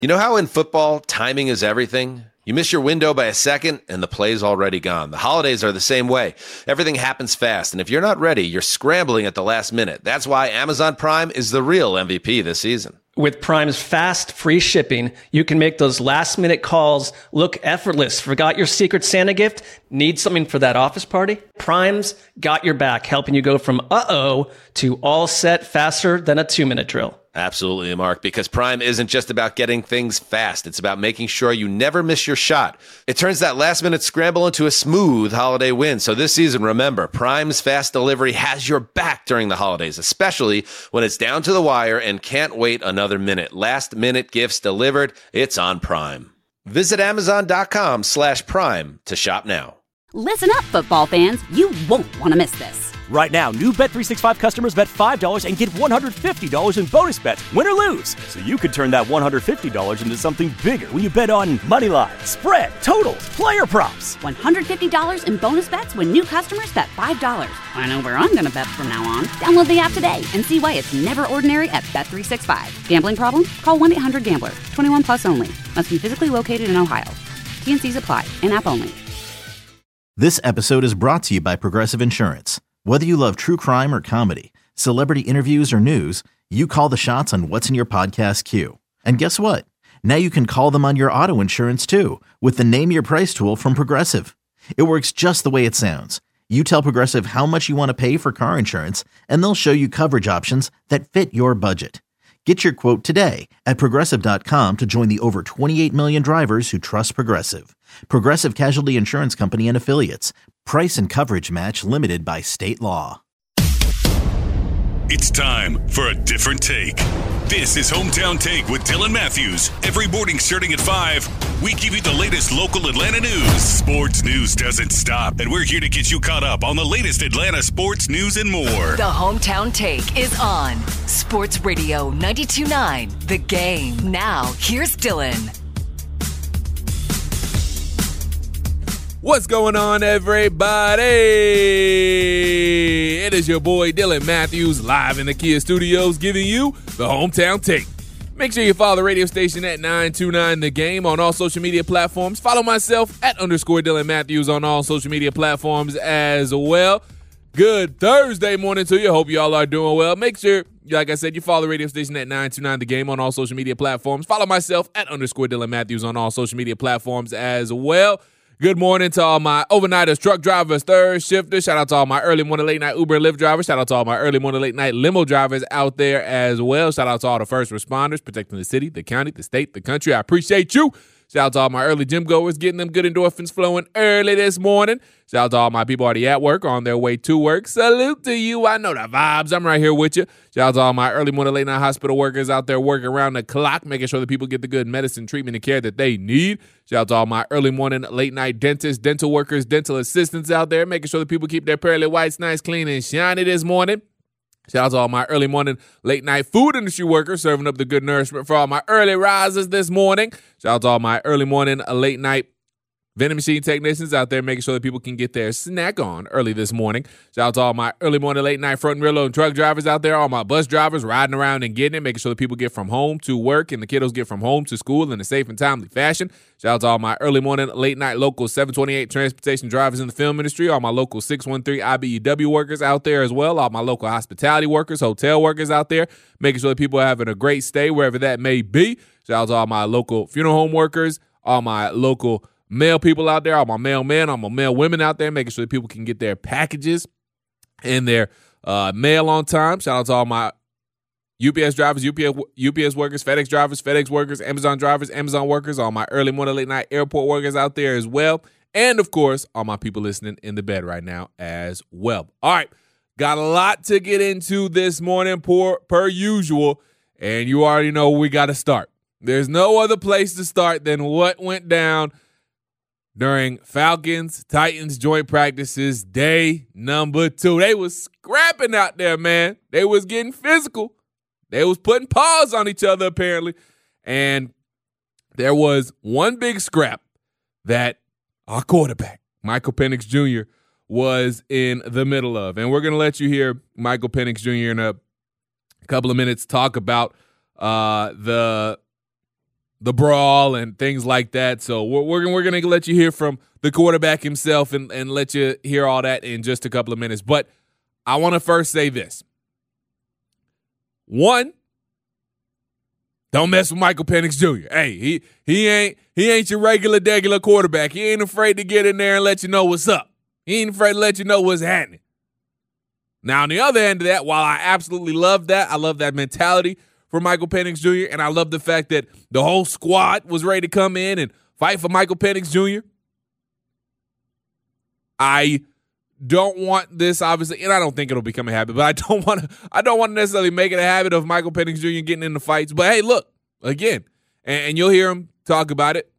You know how in football, timing is everything? You miss your window by a second, and the play's already gone. The holidays are the same way. Everything happens fast, and if you're not ready, you're scrambling at the last minute. That's why Amazon Prime is the real MVP this season. With Prime's fast, free shipping, you can make those last-minute calls look effortless. Forgot your Secret Santa gift? Need something for that office party? Prime's got your back, helping you go from uh-oh to all set faster than a 2-minute drill. Absolutely, Mark, because Prime isn't just about getting things fast. It's about making sure you never miss your shot. It turns that last-minute scramble into a smooth holiday win. So this season, remember, Prime's fast delivery has your back during the holidays, especially when it's down to the wire and can't wait another minute. Last-minute gifts delivered. It's on Prime. Visit Amazon.com/Prime to shop now. Listen up, football fans. You won't want to miss this. Right now, new Bet365 customers bet $5 and get $150 in bonus bets, win or lose. So you could turn that $150 into something bigger when you bet on moneyline, spread, totals, player props. $150 in bonus bets when new customers bet $5. I know where I'm going to bet from now on. Download the app today and see why it's never ordinary at Bet365. Gambling problem? Call 1-800-GAMBLER. 21 plus only. Must be physically located in Ohio. T&Cs apply. In-app only. This episode is brought to you by Progressive Insurance. Whether you love true crime or comedy, celebrity interviews or news, you call the shots on what's in your podcast queue. And guess what? Now you can call them on your auto insurance too with the Name Your Price tool from Progressive. It works just the way it sounds. You tell Progressive how much you want to pay for car insurance, and they'll show you coverage options that fit your budget. Get your quote today at Progressive.com to join the over 28 million drivers who trust Progressive. Progressive Casualty Insurance Company and Affiliates. Price and coverage match limited by state law. It's time for a different take. This is Hometown Take with Dylan Matthews. Every morning starting at 5, we give you the latest local Atlanta news. Sports news doesn't stop, and we're here to get you caught up on the latest Atlanta sports news and more. The Hometown Take is on Sports Radio 92.9 The Game. Now, here's Dylan. What's going on, everybody? It is your boy Dylan Matthews live in the Kia Studios giving you the Hometown Take. Make sure you follow the radio station at 929 The Game on all social media platforms. Follow myself at _Dylan Matthews on all social media platforms as well. Good Thursday morning to you. Hope y'all are doing well. Make sure, like I said, you follow the radio station at 929 The Game on all social media platforms. Follow myself at _Dylan Matthews on all social media platforms as well. Good morning to all my overnighters, truck drivers, third shifters. Shout out to all my early morning, late night Uber and Lyft drivers. Shout out to all my early morning, late night limo drivers out there as well. Shout out to all the first responders protecting the city, the county, the state, the country. I appreciate you. Shout out to all my early gym goers getting them good endorphins flowing early this morning. Shout out to all my people already at work on their way to work. Salute to you. I know the vibes. I'm right here with you. Shout out to all my early morning, late night hospital workers out there working around the clock, making sure that people get the good medicine, treatment, and care that they need. Shout out to all my early morning, late night dentists, dental workers, dental assistants out there, making sure that people keep their pearly whites nice, clean, and shiny this morning. Shout out to all my early morning, late night food industry workers serving up the good nourishment for all my early risers this morning. Shout out to all my early morning, late night vending machine technicians out there making sure that people can get their snack on early this morning. Shout out to all my early morning, late night front and rear load truck drivers out there, all my bus drivers riding around and getting it, making sure that people get from home to work and the kiddos get from home to school in a safe and timely fashion. Shout out to all my early morning, late night local 728 transportation drivers in the film industry, all my local 613 IBEW workers out there as well, all my local hospitality workers, hotel workers out there, making sure that people are having a great stay wherever that may be. Shout out to all my local funeral home workers, all my local male people out there, all my male men, all my male women out there, making sure that people can get their packages and their mail on time. Shout out to all my UPS drivers, UPS workers, FedEx drivers, FedEx workers, Amazon drivers, Amazon workers, all my early morning, late night airport workers out there as well. And, of course, all my people listening in the bed right now as well. All right, got a lot to get into this morning per usual, and you already know we got to start. There's no other place to start than what went down during Falcons-Titans joint practices day number 2. They was scrapping out there, man. They was getting physical. They was putting paws on each other, apparently. And there was one big scrap that our quarterback, Michael Penix Jr., was in the middle of. And we're going to let you hear Michael Penix Jr. in a couple of minutes talk about the the brawl and things like that. So we're going to let you hear from the quarterback himself and let you hear all that in just a couple of minutes. But I want to first say this. One, don't mess with Michael Penix Jr. Hey, he ain't your regular quarterback. He ain't afraid to get in there and let you know what's up. He ain't afraid to let you know what's happening. Now, on the other end of that, while I absolutely love that, I love that mentality for Michael Penix Jr., and I love the fact that the whole squad was ready to come in and fight for Michael Penix Jr. I don't want this, obviously, and I don't think it'll become a habit, but I don't want to necessarily make it a habit of Michael Penix Jr. getting into fights. But hey, look, again, and you'll hear him talk about it.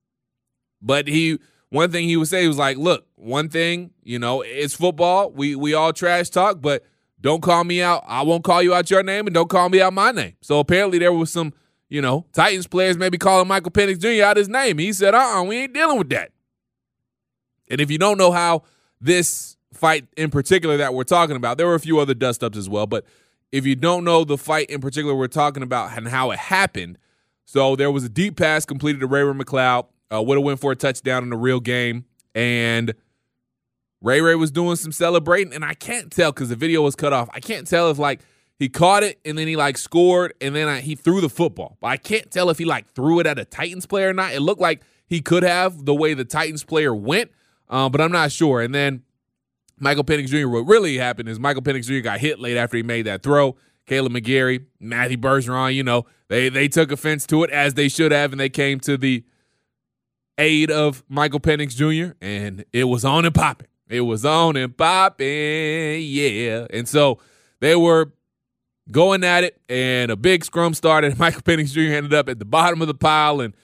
But one thing he would say, he was like, look, one thing, it's football. We all trash talk, but don't call me out. I won't call you out your name, and don't call me out my name. So apparently there was some, Titans players maybe calling Michael Penix Jr. out his name. He said, we ain't dealing with that. And if you don't know how this fight in particular that we're talking about, there were a few other dust-ups as well, but if you don't know the fight in particular we're talking about and how it happened, so there was a deep pass completed to Ray-Ray McCloud, would have went for a touchdown in the real game, and Ray-Ray was doing some celebrating, and I can't tell because the video was cut off. I can't tell if, he caught it and then he, scored, and then he threw the football. But I can't tell if he, threw it at a Titans player or not. It looked like he could have the way the Titans player went, but I'm not sure. And then Michael Penix Jr., what really happened is Michael Penix Jr. got hit late after he made that throw. Caleb McGarry, Matthew Bergeron, they took offense to it, as they should have, and they came to the aid of Michael Penix Jr., and it was on and popping. It was on and popping, yeah. And so they were going at it, and a big scrum started. Michael Penix Jr. ended up at the bottom of the pile, and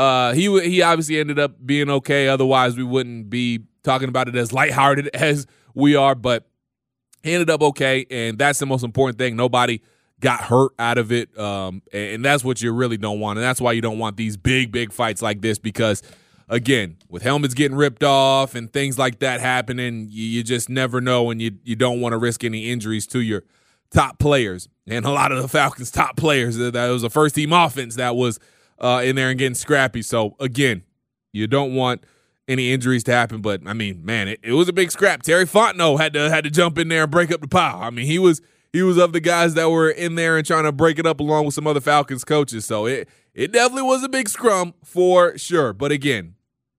he obviously ended up being okay. Otherwise, we wouldn't be talking about it as lighthearted as we are, but he ended up okay, and that's the most important thing. Nobody got hurt out of it, and that's what you really don't want, and that's why you don't want these big fights like this because, again, with helmets getting ripped off and things like that happening, you just never know, and you don't want to risk any injuries to your top players. And a lot of the Falcons' top players, that was a first-team offense that was in there and getting scrappy. So, again, you don't want any injuries to happen. But, I mean, man, it was a big scrap. Terry Fontenot had to jump in there and break up the pile. I mean, he was of the guys that were in there and trying to break it up along with some other Falcons coaches. So, it definitely was a big scrum for sure. But, again,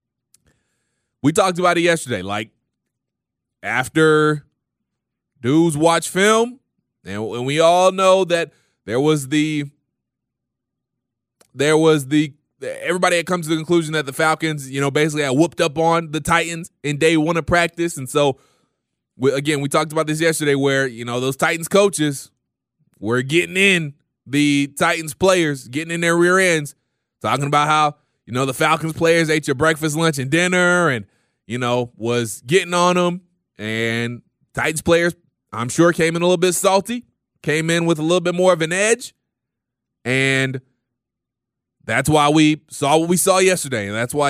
we talked about it yesterday. After dudes watch film, and we all know that everybody had come to the conclusion that the Falcons, basically had whooped up on the Titans in day one of practice. And so, we talked about this yesterday where, those Titans coaches were getting in the Titans players, getting in their rear ends, talking about how, the Falcons players ate your breakfast, lunch, and dinner and, was getting on them. And Titans players, I'm sure, came in a little bit salty, came in with a little bit more of an edge. And that's why we saw what we saw yesterday. And that's why,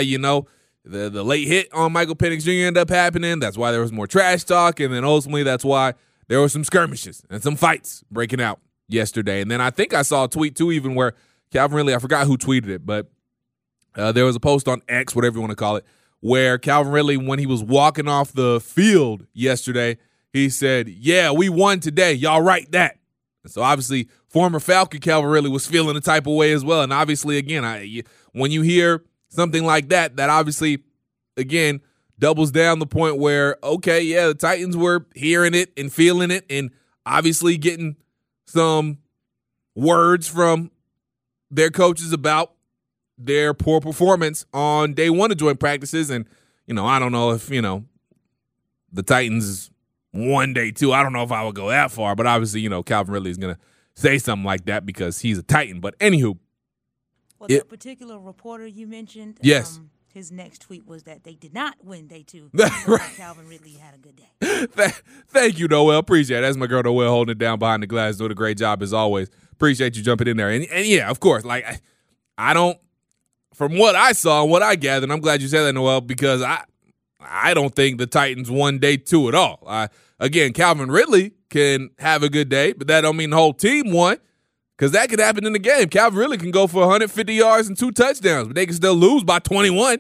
the late hit on Michael Penix Jr. ended up happening. That's why there was more trash talk. And then ultimately that's why there were some skirmishes and some fights breaking out yesterday. And then I think I saw a tweet too, even where Calvin Ridley, I forgot who tweeted it, but there was a post on X, whatever you want to call it, where Calvin Ridley, when he was walking off the field yesterday, he said, "Yeah, we won today. Y'all write that." And so obviously former Falcon Calvin Ridley was feeling the type of way as well. And obviously, again, when you hear something like that, that obviously, again, doubles down the point where, okay, yeah, the Titans were hearing it and feeling it and obviously getting some words from their coaches about their poor performance on day one of joint practices. And, I don't know if, the Titans won day two. I don't know if I would go that far, but obviously, Calvin Ridley is going to say something like that because he's a Titan. But anywho. Well, that particular reporter you mentioned, yes. His next tweet was that they did not win day two. Right. Calvin Ridley had a good day. Thank you, Noel. Appreciate it. That's my girl, Noel, holding it down behind the glass, doing a great job as always. Appreciate you jumping in there. And yeah, of course, I don't, from what I saw and what I gathered, I'm glad you said that, Noel, because I don't think the Titans won day two at all. Again, Calvin Ridley can have a good day, but that don't mean the whole team won. Because that could happen in the game. Calvin Ridley can go for 150 yards and 2 touchdowns, but they can still lose by 21.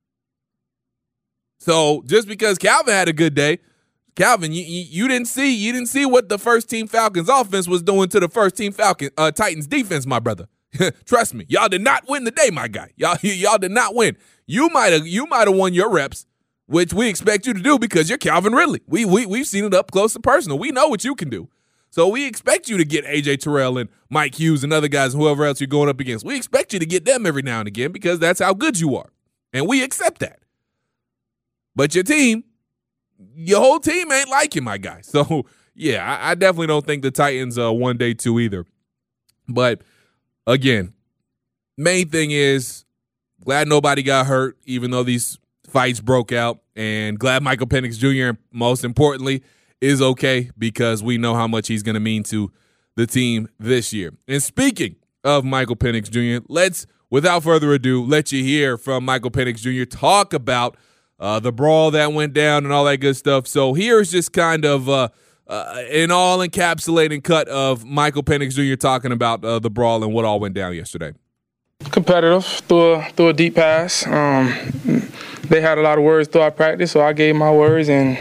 So just because Calvin had a good day, Calvin, you didn't see what the first team Falcons offense was doing to the first team Titans defense, my brother. Trust me, y'all did not win the day, my guy. Y'all did not win. You might have won your reps, which we expect you to do because you're Calvin Ridley. We've seen it up close and personal. We know what you can do. So we expect you to get A.J. Terrell and Mike Hughes and other guys and whoever else you're going up against. We expect you to get them every now and again because that's how good you are. And we accept that. But your whole team ain't like you, my guy. So, yeah, I definitely don't think the Titans won day 2 either. But, again, main thing is glad nobody got hurt, even though these fights broke out. And glad Michael Penix Jr., most importantly, is okay because we know how much he's going to mean to the team this year. And speaking of Michael Penix Jr., let's, without further ado, let you hear from Michael Penix Jr. talk about the brawl that went down and all that good stuff. So here's just kind of an all-encapsulating cut of Michael Penix Jr. talking about the brawl and what all went down yesterday. Competitive, threw a deep pass. They had a lot of words throughout practice, so I gave my words and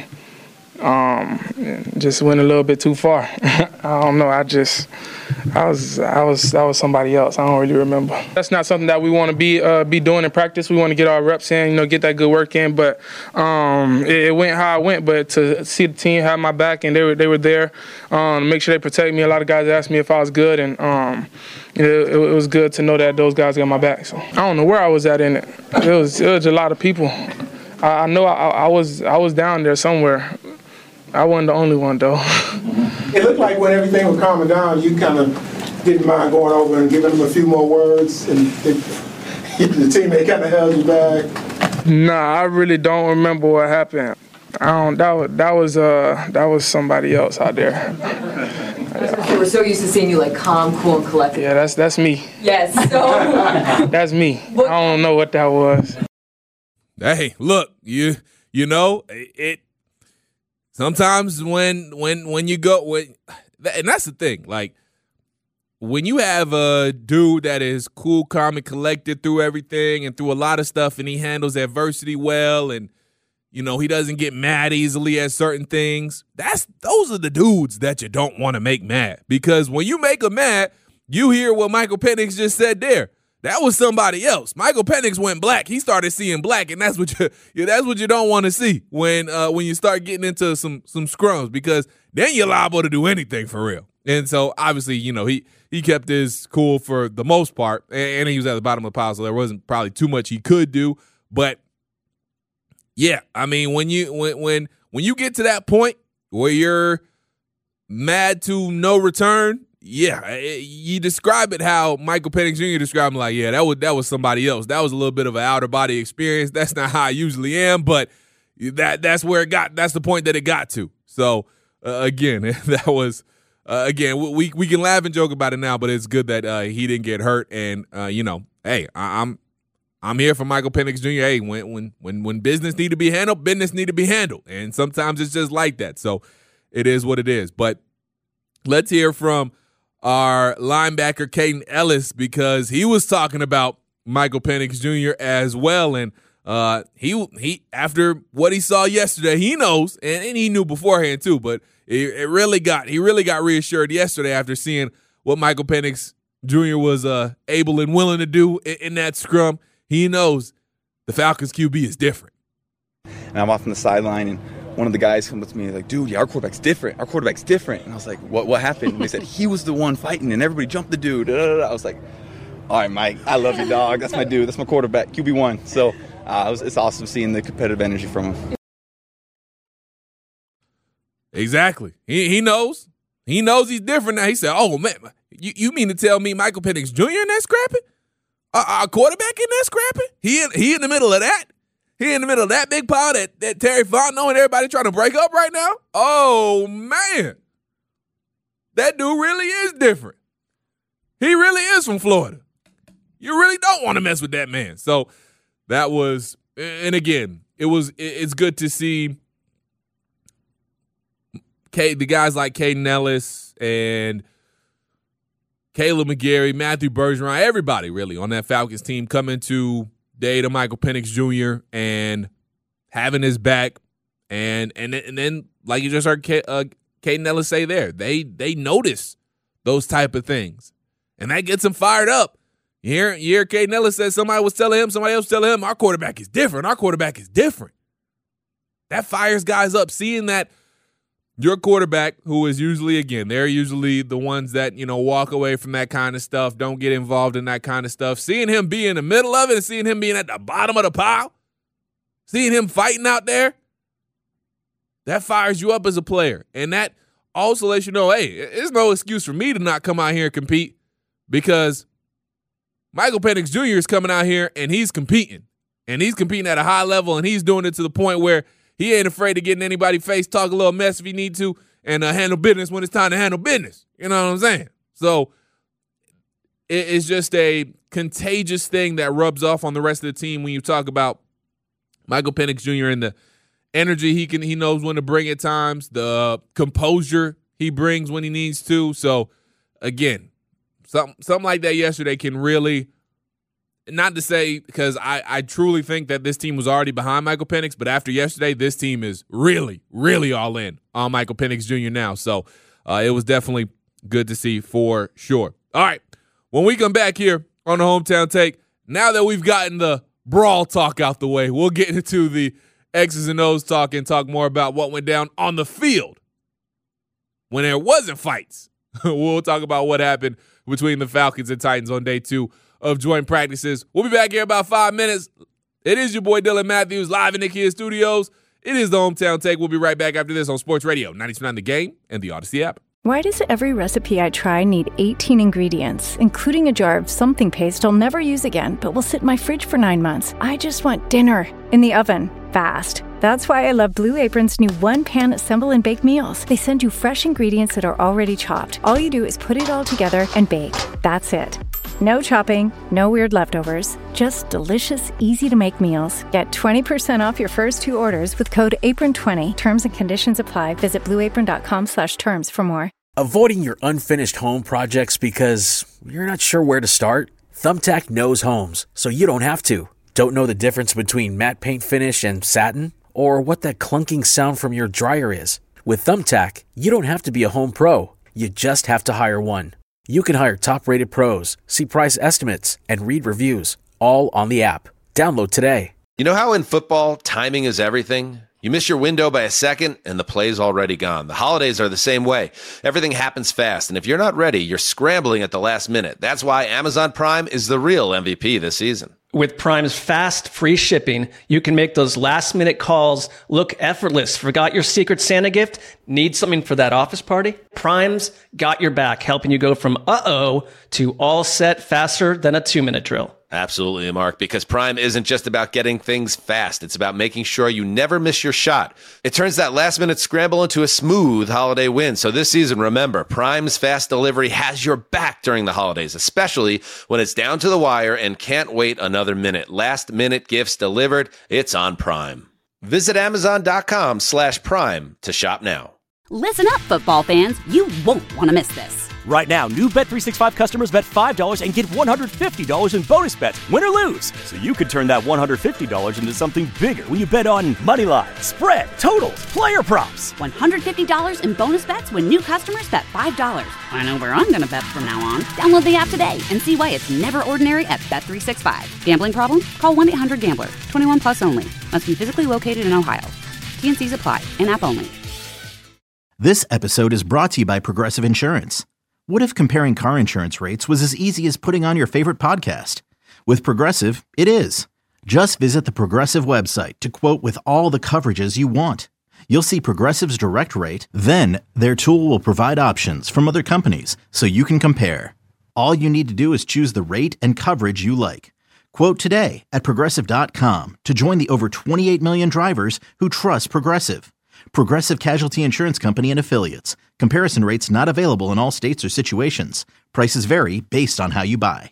just went a little bit too far. I don't know. I was somebody else. I don't really remember. That's not something that we want to be doing in practice. We want to get our reps in, get that good work in. But it went how it went. But to see the team have my back and they were there to make sure they protect me. A lot of guys asked me if I was good, and it was good to know that those guys got my back. So I don't know where I was at in it. It was a lot of people. I know I was down there somewhere. I wasn't the only one, though. It looked like when everything was calming down, you kind of didn't mind going over and giving them a few more words, and the teammate kind of held you back. Nah, I really don't remember what happened. That was somebody else out there. We're so used to seeing you like calm, cool, and collected. Yeah, that's me. Yes. So that's me. I don't know what that was. Hey, look, you know it. Sometimes when you go and that's the thing, like when you have a dude that is cool, calm, and collected through everything and through a lot of stuff, and he handles adversity well, and he doesn't get mad easily at certain things. Those are the dudes that you don't want to make mad, because when you make them mad, you hear what Michael Penix just said there. That was somebody else. Michael Penix went black. He started seeing black, and that's what you don't want to see when you start getting into some scrums, because then you're liable to do anything for real. And so obviously, he kept his cool for the most part, and he was at the bottom of the pile, so there wasn't probably too much he could do. But yeah, I mean, when you get to that point where you're mad to no return. Yeah, you describe it how Michael Penix Jr. described him, like, yeah, that was somebody else. That was a little bit of an outer body experience. That's not how I usually am, but that's where it got. That's the point that it got to. So again, that was again we can laugh and joke about it now, but it's good that he didn't get hurt. And hey, I'm here for Michael Penix Jr. Hey, when business need to be handled, business need to be handled, and sometimes it's just like that. So it is what it is. But let's hear from our linebacker, Kaden Elliss, because he was talking about Michael Penix Jr. as well. And he after what he saw yesterday, he knows, and he knew beforehand too, but he really got reassured yesterday after seeing what Michael Penix Jr. was able and willing to do in that scrum. He knows the Falcons QB is different. And I'm off on the sideline, and one of the guys comes up to me like, dude, yeah, our quarterback's different. And I was like, what happened? And they said, he was the one fighting, and everybody jumped the dude. I was like, all right, Mike, I love you, dog. That's my dude. That's my quarterback, QB1. So it's awesome seeing the competitive energy from him. Exactly. He knows. He knows he's different now. He said, oh, man, you mean to tell me Michael Penix Jr. in that scrapping? Our quarterback in that scrapping? He in the middle of that? He in the middle of that big pile that Terry Fontenot and everybody trying to break up right now? Oh, man. That dude really is different. He really is from Florida. You really don't want to mess with that man. So that was, and again, it's good to see the guys like Kaden Elliss and Caleb McGarry, Matthew Bergeron, everybody really on that Falcons team coming to day to Michael Penix Jr. and having his back. And then like you just heard Kaden Ellis say there, they notice those type of things. And that gets them fired up. You hear Kaden Ellis said somebody else was telling him, our quarterback is different. Our quarterback is different. That fires guys up, seeing that your quarterback, who is usually, again, they're usually the ones that, walk away from that kind of stuff, don't get involved in that kind of stuff. Seeing him be in the middle of it and seeing him being at the bottom of the pile, seeing him fighting out there, that fires you up as a player. And that also lets you know, hey, there's no excuse for me to not come out here and compete, because Michael Penix Jr. is coming out here and he's competing. And he's competing at a high level, and he's doing it to the point where he ain't afraid to get in anybody's face, talk a little mess if he need to, and handle business when it's time to handle business. You know what I'm saying? So it's just a contagious thing that rubs off on the rest of the team when you talk about Michael Penix Jr. and the energy he knows when to bring at times, the composure he brings when he needs to. So, again, something like that yesterday can really, not to say, because I truly think that this team was already behind Michael Penix, but after yesterday, this team is really, really all in on Michael Penix Jr. now. So it was definitely good to see for sure. All right, when we come back here on the Hometown Take, now that we've gotten the brawl talk out the way, we'll get into the X's and O's talk and talk more about what went down on the field when there wasn't fights. We'll talk about what happened between the Falcons and Titans on day 2 of joint practices. We'll be back here in about 5 minutes. It is your boy Dylan Matthews live in the Kia Studios. It is the Hometown Take. We'll be right back after this on Sports Radio 92.9 The Game and the Odyssey app. Why does every recipe I try need 18 ingredients, including a jar of something paste I'll never use again, but will sit in my fridge for 9 months? I just want dinner in the oven, fast. That's why I love Blue Apron's new one-pan assemble and bake meals. They send you fresh ingredients that are already chopped. All you do is put it all together and bake. That's it. No chopping, no weird leftovers, just delicious, easy-to-make meals. Get 20% off your first 2 orders with code APRON20. Terms and conditions apply. Visit blueapron.com/terms for more. Avoiding your unfinished home projects because you're not sure where to start? Thumbtack knows homes, so you don't have to. Don't know the difference between matte paint finish and satin? Or what that clunking sound from your dryer is? With Thumbtack, you don't have to be a home pro. You just have to hire one. You can hire top-rated pros, see price estimates, and read reviews, all on the app. Download today. You know how in football, timing is everything? You miss your window by a second, and the play's already gone. The holidays are the same way. Everything happens fast, and if you're not ready, you're scrambling at the last minute. That's why Amazon Prime is the real MVP this season. With Prime's fast, free shipping, you can make those last-minute calls look effortless. Forgot your Secret Santa gift? Need something for that office party? Prime's got your back, helping you go from uh-oh to all set faster than a 2-minute drill. Absolutely, Mark, because Prime isn't just about getting things fast. It's about making sure you never miss your shot. It turns that last-minute scramble into a smooth holiday win. So this season, remember, Prime's fast delivery has your back during the holidays, especially when it's down to the wire and can't wait another minute. Last-minute gifts delivered. It's on Prime. Visit Amazon.com/Prime to shop now. Listen up, football fans. You won't want to miss this. Right now, new Bet365 customers bet $5 and get $150 in bonus bets, win or lose. So you could turn that $150 into something bigger when you bet on moneyline, spread, totals, player props. $150 in bonus bets when new customers bet $5. I know where I'm going to bet from now on. Download the app today and see why it's never ordinary at Bet365. Gambling problem? Call 1-800-GAMBLER. 21 plus only. Must be physically located in Ohio. T&Cs apply. In-app only. This episode is brought to you by Progressive Insurance. What if comparing car insurance rates was as easy as putting on your favorite podcast? With Progressive, it is. Just visit the Progressive website to quote with all the coverages you want. You'll see Progressive's direct rate, then their tool will provide options from other companies so you can compare. All you need to do is choose the rate and coverage you like. Quote today at Progressive.com to join the over 28 million drivers who trust Progressive. Progressive Casualty Insurance Company and Affiliates. Comparison rates not available in all states or situations. Prices vary based on how you buy.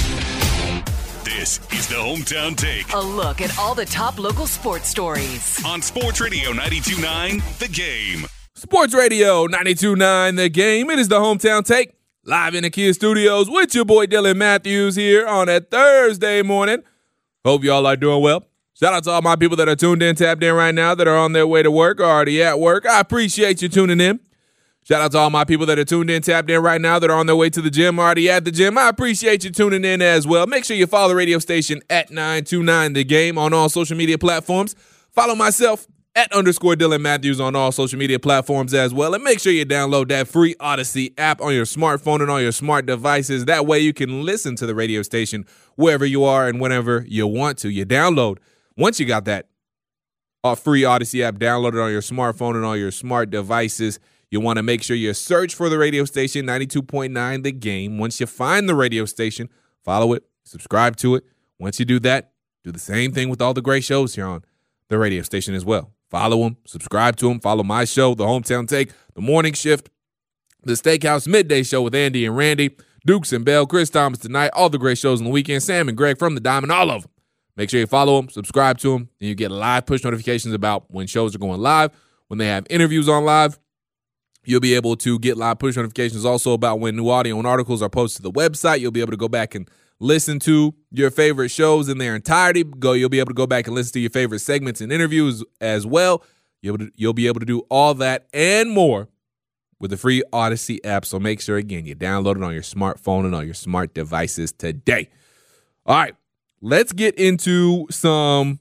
This is the Hometown Take. A look at all the top local sports stories. On Sports Radio 92.9 The Game. Sports Radio 92.9 The Game. It is the Hometown Take. live in the Kia Studios with your boy Dylan Matthews here on a Thursday morning. Hope y'all are doing well. Shout out to all my people that are tuned in, tapped in right now, that are on their way to work or already at work. I appreciate you tuning in. Shout out to all my people that are tuned in, tapped in right now, that are on their way to the gym, already at the gym. I appreciate you tuning in as well. Make sure you follow the radio station at 929 The Game on all social media platforms. Follow myself at _Dylan Matthews on all social media platforms as well. And make sure you download that free Odyssey app on your smartphone and on your smart devices. That way you can listen to the radio station wherever you are and whenever you want to. You download. Once you got that free Odyssey app downloaded on your smartphone and on your smart devices, you want to make sure you search for the radio station, 92.9 The Game. Once you find the radio station, follow it, subscribe to it. Once you do that, do the same thing with all the great shows here on the radio station as well. Follow them, subscribe to them, follow my show, The Hometown Take, The Morning Shift, The Steakhouse Midday Show with Andy and Randy, Dukes and Bell, Chris Thomas Tonight, all the great shows on the weekend, Sam and Greg from The Diamond, all of them. Make sure you follow them, subscribe to them, and you get live push notifications about when shows are going live, when they have interviews on live. You'll be able to get live push notifications also about when new audio and articles are posted to the website. You'll be able to go back and listen to your favorite shows in their entirety. You'll be able to go back and listen to your favorite segments and interviews as well. You'll be able to do all that and more with the free Odyssey app. So make sure, again, you download it on your smartphone and on your smart devices today. All right, let's get into some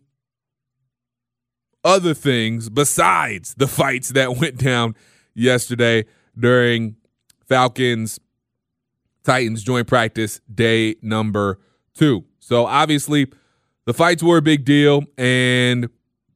other things besides the fights that went down yesterday during Falcons-Titans joint practice day number 2. So obviously the fights were a big deal, and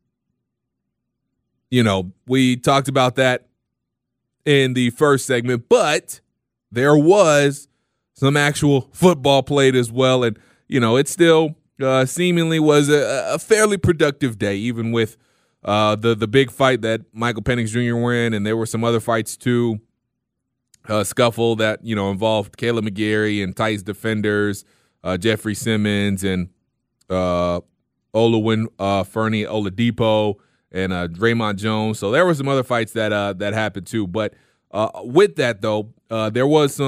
we talked about that in the first segment, but there was some actual football played as well, and it still seemingly was a fairly productive day, even with the big fight that Michael Penix Jr. were in, and there were some other fights too. Scuffle that involved Caleb McGarry and Titans defenders, Jeffrey Simmons and Fernie Oladipo and Draymond Jones. So there were some other fights that happened too. But with that though, there was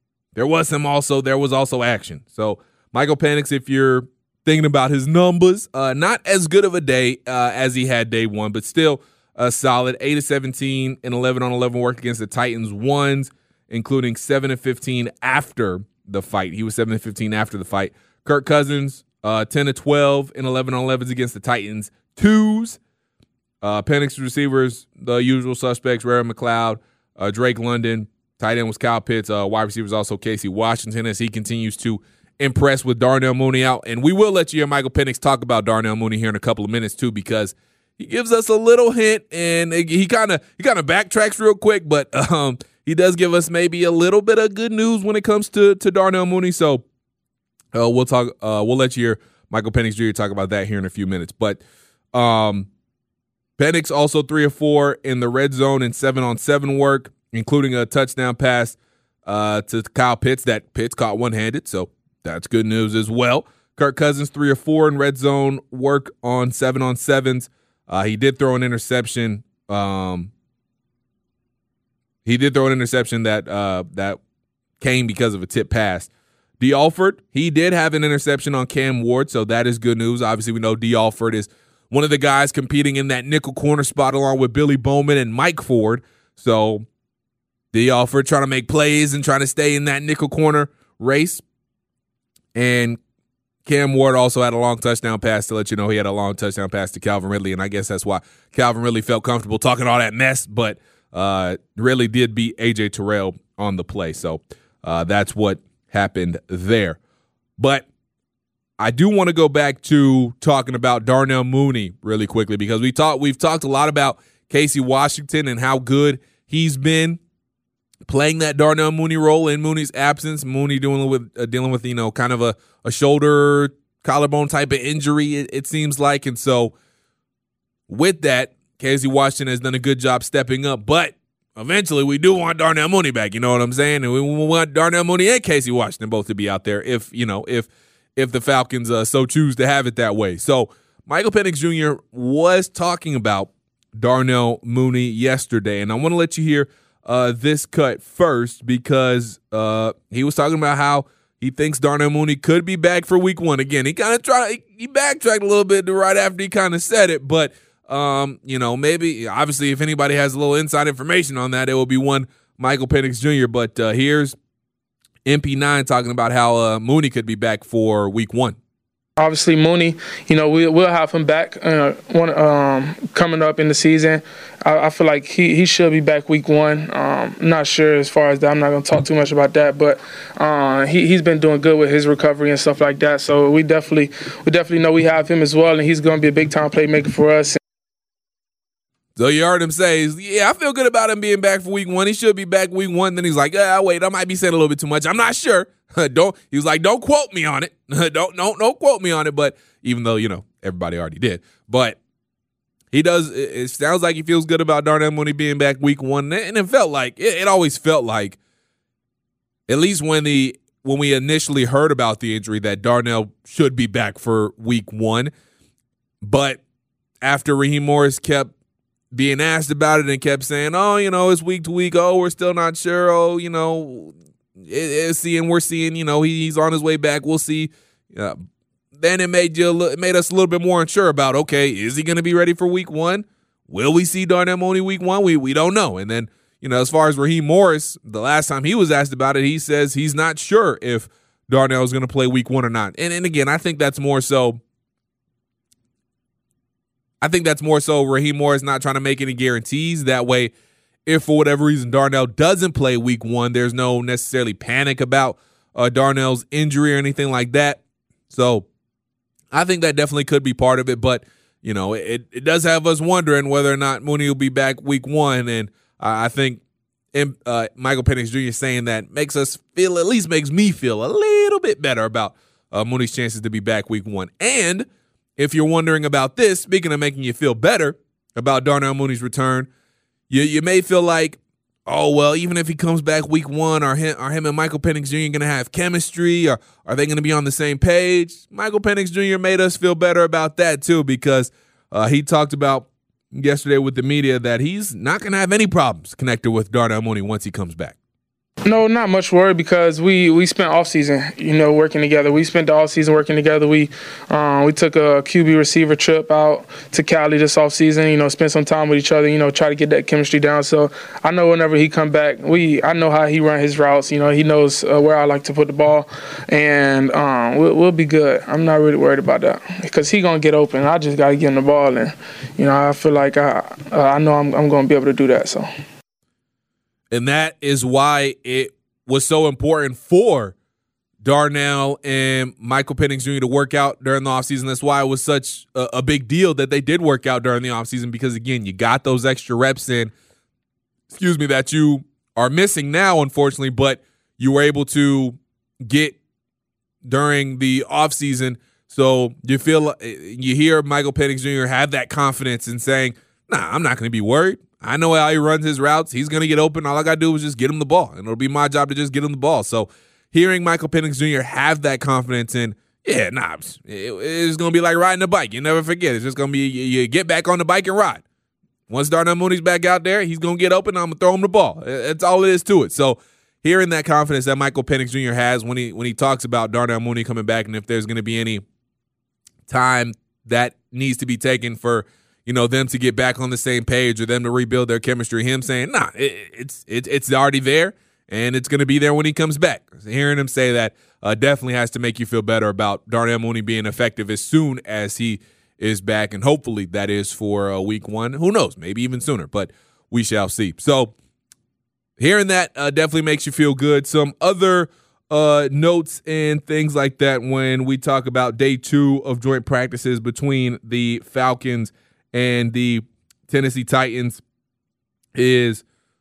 also action. So Michael Penix, if you're thinking about his numbers, not as good of a day as he had day one, but still a solid 8-17 and 11-on-11 work against the Titans ones, including 7-15 after the fight. He was 7-15 after the fight. Kirk Cousins, 10-12 and 11-on-11s against the Titans twos. Penix receivers, the usual suspects, Ray McLeod, Drake London. Tight end was Kyle Pitts. Wide receivers also Casey Washington, as he continues to impressed with Darnell Mooney out. And we will let you hear Michael Penix talk about Darnell Mooney here in a couple of minutes too, because he gives us a little hint, and he kind of backtracks real quick, but he does give us maybe a little bit of good news when it comes to Darnell Mooney. So we'll let you hear Michael Penix Jr. talk about that here in a few minutes. But Penix also 3 of 4 in the red zone and 7-on-7 work, including a touchdown pass to Kyle Pitts that Pitts caught one-handed. So that's good news as well. Kirk Cousins, 3 of 4 in red zone work on 7-on-7s. He did throw an interception. That came because of a tip pass. D. Alford, he did have an interception on Cam Ward, so that is good news. Obviously, we know D. Alford is one of the guys competing in that nickel corner spot along with Billy Bowman and Mike Ford. So D. Alford trying to make plays and trying to stay in that nickel corner race. And Cam Ward also had a long touchdown pass, to let you know he had a long touchdown pass to Calvin Ridley, and I guess that's why Calvin Ridley felt comfortable talking all that mess, but Ridley did beat A.J. Terrell on the play. So that's what happened there. But I do want to go back to talking about Darnell Mooney really quickly, because we've talked a lot about Casey Washington and how good he's been playing that Darnell Mooney role in Mooney's absence. Mooney dealing with kind of a shoulder collarbone type of injury, it seems like. And so with that, Casey Washington has done a good job stepping up. But eventually we do want Darnell Mooney back, you know what I'm saying? And we want Darnell Mooney and Casey Washington both to be out there if the Falcons so choose to have it that way. So Michael Penix Jr. was talking about Darnell Mooney yesterday, and I want to let you hear this cut first because he was talking about how he thinks Darnell Mooney could be back for week 1. Again, he backtracked a little bit right after he kind of said it, but maybe obviously if anybody has a little inside information on that, it will be one Michael Penix Jr. But here's MP9 talking about how Mooney could be back for week 1. Obviously, Mooney, we'll have him back coming up in the season. I feel like he should be back week 1. Not sure as far as that. I'm not going to talk too much about that, but he's been doing good with his recovery and stuff like that. So we definitely know we have him as well, and he's going to be a big-time playmaker for us. So you heard him say, I feel good about him being back for week 1. He should be back week 1. Then he's like, wait, I might be saying a little bit too much. I'm not sure. He was like, don't quote me on it. don't quote me on it. But even though, everybody already did. But he does, it sounds like he feels good about Darnell Mooney being back week 1. And it felt like, it always felt like, at least when we initially heard about the injury, that Darnell should be back for week 1. But after Raheem Morris kept being asked about it and kept saying, it's week to week. Oh, we're still not sure. Oh, we're seeing, he's on his way back. We'll see. Then it made us a little bit more unsure about, okay, is he going to be ready for week 1? Will we see Darnell Mooney week 1? We don't know. And then, as far as Raheem Morris, the last time he was asked about it, he says he's not sure if Darnell is going to play week 1 or not. And again, I think that's more so Raheem Morris not trying to make any guarantees. That way, if for whatever reason Darnell doesn't play week 1, there's no necessarily panic about Darnell's injury or anything like that. So I think that definitely could be part of it. But, it does have us wondering whether or not Mooney will be back week 1. And I think Michael Penix Jr. saying that makes me feel a little bit better about Mooney's chances to be back week 1. And if you're wondering about this, speaking of making you feel better about Darnell Mooney's return, you may feel like, oh, well, even if he comes back week 1, are him and Michael Penix Jr. going to have chemistry? Or are they going to be on the same page? Michael Penix Jr. made us feel better about that, too, because he talked about yesterday with the media that he's not going to have any problems connected with Darnell Mooney once he comes back. No, not much worry because we spent off season, working together. We spent the off season working together. We took a QB receiver trip out to Cali this off season. Spent some time with each other. Try to get that chemistry down. So I know whenever he come back, I know how he run his routes. He knows where I like to put the ball, and we'll be good. I'm not really worried about that because he gonna get open. I just gotta get him the ball, and I feel like I know I'm gonna be able to do that. So. And that is why it was so important for Darnell and Michael Penix Jr. to work out during the offseason. That's why it was such a big deal that they did work out during the offseason because, again, you got those extra reps in, that you are missing now, unfortunately, but you were able to get during the offseason. So you hear Michael Penix Jr. have that confidence in saying, I'm not going to be worried. I know how he runs his routes. He's going to get open. All I got to do is just get him the ball, and it'll be my job to just get him the ball. So hearing Michael Penix Jr. have that confidence in, it's going to be like riding a bike. You never forget. It's just going to be you get back on the bike and ride. Once Darnell Mooney's back out there, he's going to get open. I'm going to throw him the ball. That's all it is to it. So hearing that confidence that Michael Penix Jr. has when he talks about Darnell Mooney coming back and if there's going to be any time that needs to be taken for them to get back on the same page or them to rebuild their chemistry. Him saying, it's already there, and it's going to be there when he comes back. So hearing him say that definitely has to make you feel better about Darnell Mooney being effective as soon as he is back, and hopefully that is for week 1. Who knows? Maybe even sooner, but we shall see. So hearing that definitely makes you feel good. Some other notes and things like that when we talk about day 2 of joint practices between the Falcons and the Tennessee Titans is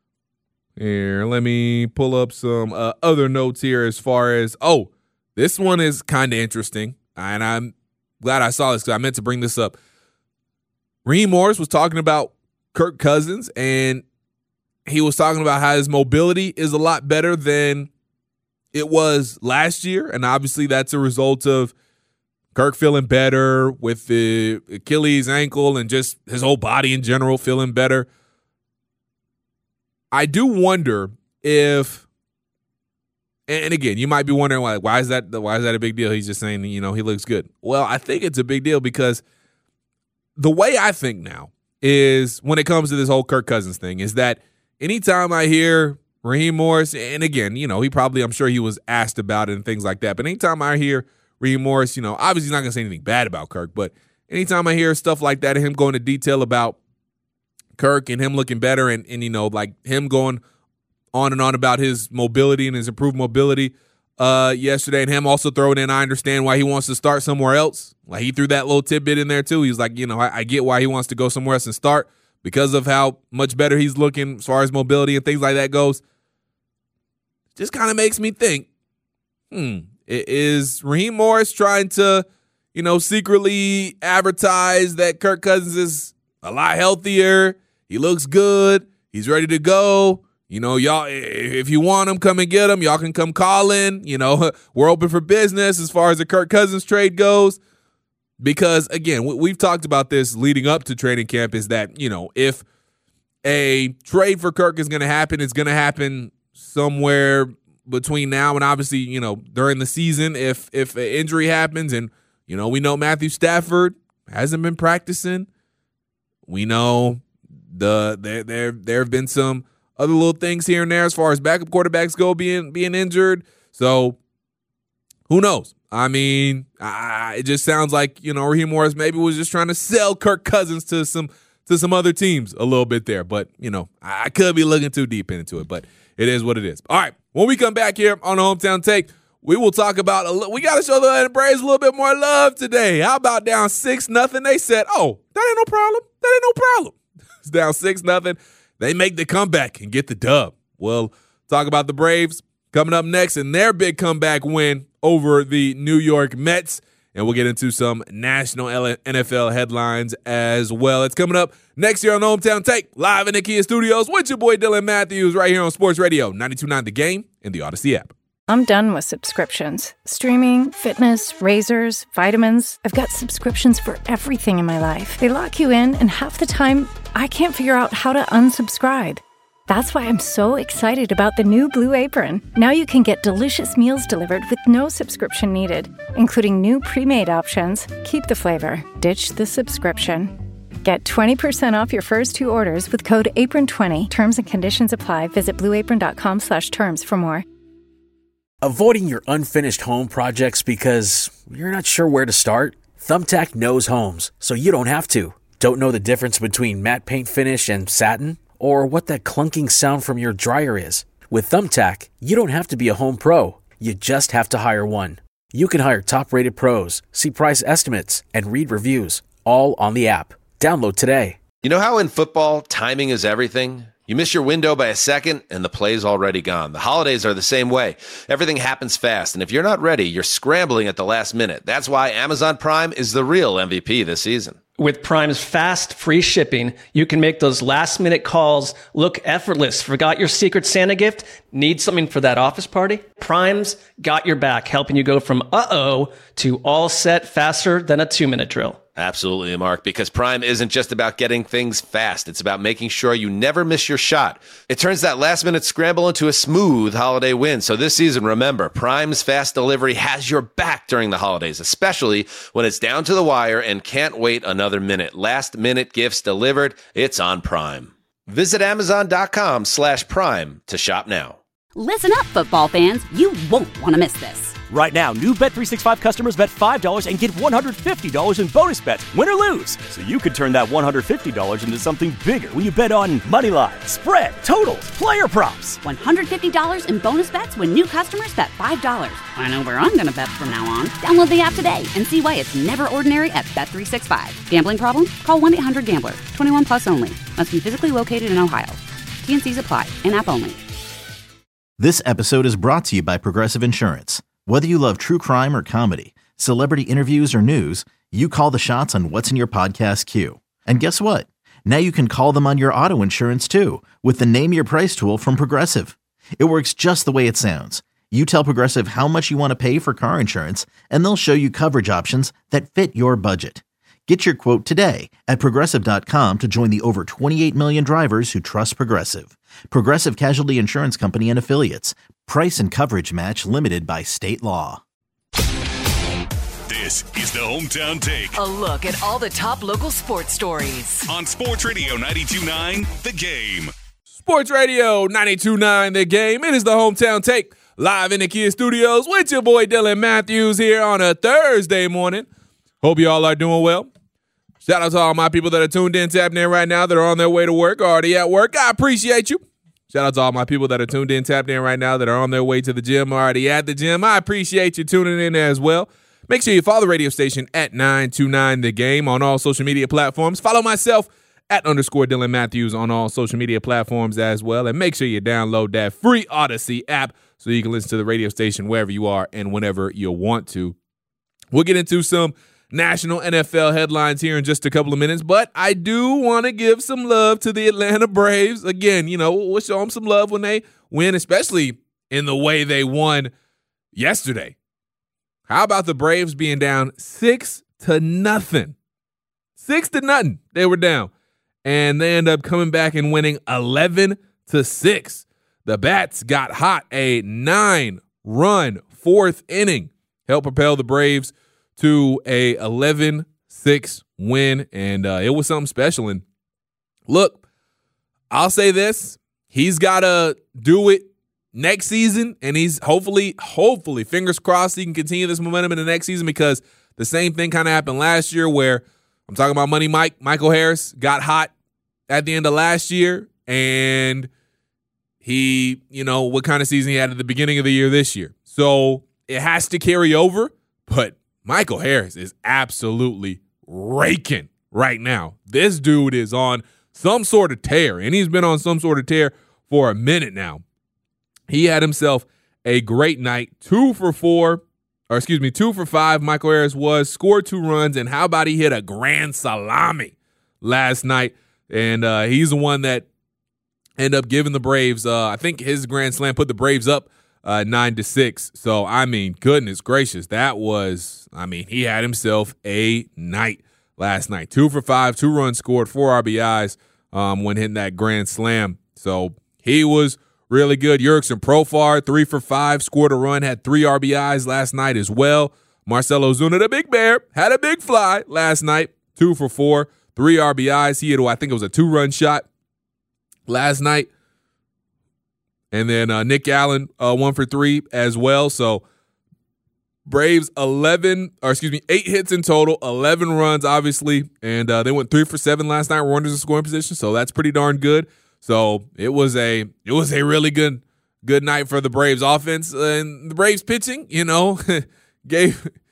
here. Let me pull up some other notes here as far as, this one is kind of interesting. And I'm glad I saw this because I meant to bring this up. Raheem Morris was talking about Kirk Cousins, and he was talking about how his mobility is a lot better than it was last year. And obviously that's a result of Kirk feeling better with the Achilles ankle and just his whole body in general feeling better. I do wonder if, and again, you might be wondering why is that a big deal? He's just saying, he looks good. Well, I think it's a big deal because the way I think now is when it comes to this whole Kirk Cousins thing is that anytime I hear Raheem Morris, and again, I'm sure he was asked about it and things like that, but anytime I hear Raheem Morris, obviously he's not going to say anything bad about Kirk, but anytime I hear stuff like that and him going into detail about Kirk and him looking better and like him going on and on about his mobility and his improved mobility yesterday, and him also throwing in, I understand why he wants to start somewhere else. Like he threw that little tidbit in there too. He's like, I get why he wants to go somewhere else and start because of how much better he's looking as far as mobility and things like that goes. Just kind of makes me think, is Raheem Morris trying to, secretly advertise that Kirk Cousins is a lot healthier? He looks good. He's ready to go. Y'all, if you want him, come and get him. Y'all can come call in. We're open for business as far as the Kirk Cousins trade goes. Because, again, we've talked about this leading up to training camp is that, if a trade for Kirk is going to happen, it's going to happen somewhere between now and obviously, during the season if an injury happens. And, we know Matthew Stafford hasn't been practicing. We know there have been some other little things here and there as far as backup quarterbacks go being injured. So who knows? I mean, it just sounds like, Raheem Morris maybe was just trying to sell Kirk Cousins to some other teams a little bit there. But, I could be looking too deep into it, but it is what it is. All right, when we come back here on the Hometown Take, we will talk about we got to show the Braves a little bit more love today. How about down 6-0? They said, oh, that ain't no problem. That ain't no problem. It's down 6-0. They make the comeback and get the dub. We'll talk about the Braves coming up next and their big comeback win over the New York Mets. And we'll get into some national NFL headlines as well. It's coming up next year on the Hometown Take, live in the Kia Studios with your boy Dylan Matthews right here on Sports Radio 92.9 The Game and the Odyssey app. I'm done with subscriptions. Streaming, fitness, razors, vitamins. I've got subscriptions for everything in my life. They lock you in, and half the time, I can't figure out how to unsubscribe. That's why I'm so excited about the new Blue Apron. Now you can get delicious meals delivered with no subscription needed, including new pre-made options. Keep the flavor, ditch the subscription. Get 20% off your first 2 orders with code APRON20. Terms and conditions apply. Visit blueapron.com/terms for more. Avoiding your unfinished home projects because you're not sure where to start? Thumbtack knows homes, so you don't have to. Don't know the difference between matte paint finish and satin? Or what that clunking sound from your dryer is? With Thumbtack, you don't have to be a home pro. You just have to hire one. You can hire top-rated pros, see price estimates, and read reviews, all on the app. Download today. You know how in football, timing is everything? You miss your window by a second, and the play's already gone. The holidays are the same way. Everything happens fast, and if you're not ready, you're scrambling at the last minute. That's why Amazon Prime is the real MVP this season. With Prime's fast, free shipping, you can make those last-minute calls look effortless. Forgot your Secret Santa gift? Need something for that office party? Prime's got your back, helping you go from uh-oh to all set faster than a 2-minute drill. Absolutely, Mark, because Prime isn't just about getting things fast. It's about making sure you never miss your shot. It turns that last-minute scramble into a smooth holiday win. So this season, remember, Prime's fast delivery has your back during the holidays, especially when it's down to the wire and can't wait another minute. Last-minute gifts delivered. It's on Prime. Visit Amazon.com/Prime to shop now. Listen up, football fans. You won't want to miss this. Right now, new Bet365 customers bet $5 and get $150 in bonus bets, win or lose. So you could turn that $150 into something bigger when you bet on money line, spread, totals, player props. $150 in bonus bets when new customers bet $5. I know where I'm going to bet from now on. Download the app today and see why it's never ordinary at Bet365. Gambling problem? Call 1-800-GAMBLER. 21 plus only. Must be physically located in Ohio. T&Cs apply. In-app only. This episode is brought to you by Progressive Insurance. Whether you love true crime or comedy, celebrity interviews or news, you call the shots on what's in your podcast queue. And guess what? Now you can call them on your auto insurance too with the Name Your Price tool from Progressive. It works just the way it sounds. You tell Progressive how much you want to pay for car insurance, and they'll show you coverage options that fit your budget. Get your quote today at Progressive.com to join the over 28 million drivers who trust Progressive. Progressive Casualty Insurance Company and Affiliates. Price and coverage match limited by state law. This is the Hometown Take. A look at all the top local sports stories. On Sports Radio 92.9, The Game. Sports Radio 92.9 The Game. It is the Hometown Take. Live in the Kia Studios with your boy Dylan Matthews here on a Thursday morning. Hope you all are doing well. Shout out to all my people that are tuned in, tapping in right now, that are on their way to work, already at work. I appreciate you. Shout out to all my people that are tuned in, tapped in right now, that are on their way to the gym, already at the gym. I appreciate you tuning in as well. Make sure you follow the radio station at 929 The Game on all social media platforms. Follow myself at _Dylan Matthews on all social media platforms as well. And make sure you download that free Odyssey app so you can listen to the radio station wherever you are and whenever you want to. We'll get into some national NFL headlines here in just a couple of minutes, but I do want to give some love to the Atlanta Braves. Again, we'll show them some love when they win, especially in the way they won yesterday. How about the Braves being down 6-0? 6-0 they were down, and they end up coming back and winning 11-6. The Bats got hot. A 9-run fourth inning helped propel the Braves to a 11-6 win, and it was something special. And look, I'll say this. He's got to do it next season, and he's hopefully, fingers crossed, he can continue this momentum in the next season, because the same thing kind of happened last year where I'm talking about Money Mike. Michael Harris got hot at the end of last year, and he, what kind of season he had at the beginning of the year this year. So it has to carry over, but Michael Harris is absolutely raking right now. This dude is on some sort of tear, and he's been on some sort of tear for a minute now. He had himself a great night. 2 for 5. Michael Harris was, scored 2 runs, and how about he hit a grand salami last night? And he's the one that ended up giving the Braves, I think his grand slam put the Braves up 9-6. So, goodness gracious, he had himself a night last night. 2 for 5, 2 runs scored, 4 RBIs when hitting that grand slam. So, he was really good. Jurickson Profar, 3 for 5, scored a run, had 3 RBIs last night as well. Marcell Ozuna, the Big Bear, had a big fly last night, 2 for 4, 3 RBIs. He had, I think it was a 2-run shot last night. And then Nick Allen, 1 for 3 as well. So Braves 8 hits in total, 11 runs, obviously. And they went 3 for 7 last night, runners in scoring position. So that's pretty darn good. So it was a really good night for the Braves offense. And the Braves pitching, they